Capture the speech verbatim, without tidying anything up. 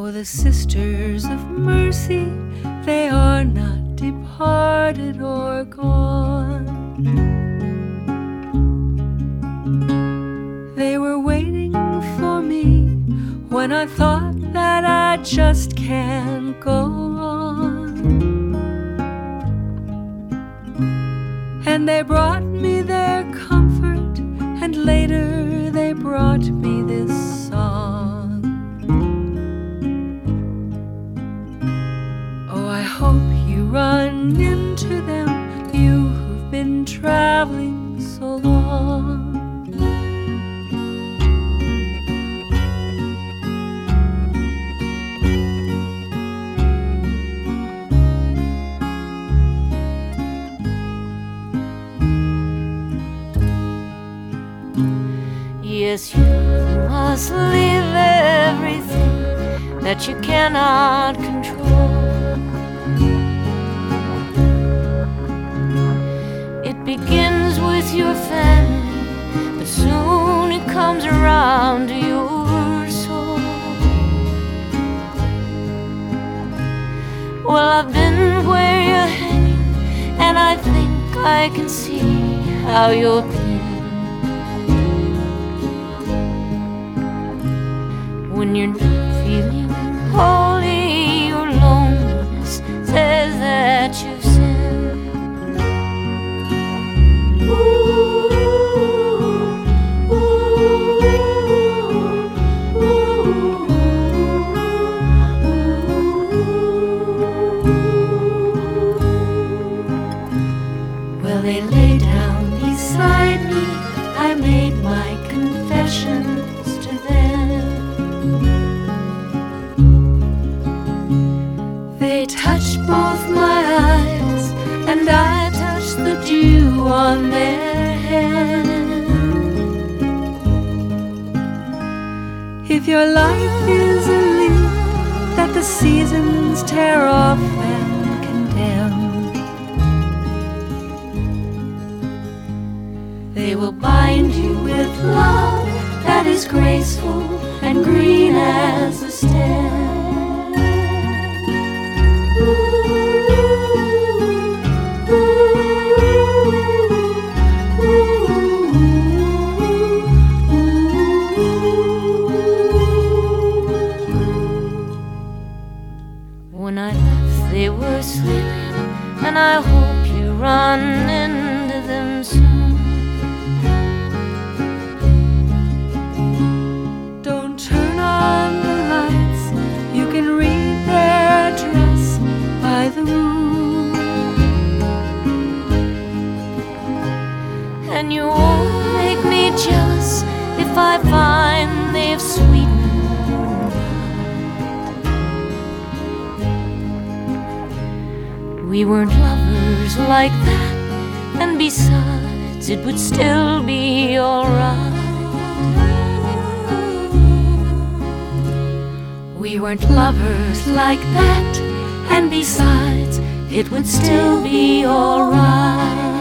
Oh, the Sisters of Mercy, they are not departed or gone. They were waiting for me when I thought that I just can't go on. And they brought me their comfort, and later they brought me this song. Oh, I hope you run into them, you who've been traveling so long. Yes, you must leave everything that you cannot control. It begins with your family, but soon it comes around to your soul. Well, I've been where you're hanging, and I think I can see how you're feeling. When you're not feeling holy, your loneliness says that you've sinned. Ooh, ooh, ooh, ooh. Well, they lay down beside me, I made my confessions to them. They touched both my eyes, and I touched the dew on their hand. If your life is a leaf that the seasons tear off and condemn, they will bind you with love that is graceful and green as the stem. When I left, they were sleeping, and I hope you run into them soon. don't turn on the lights, you can read their address by the moon. And you won't make me jealous if I find they've sweetened. We weren't lovers like that, and besides, it would still be alright. We weren't lovers like that, and besides, it would still be alright.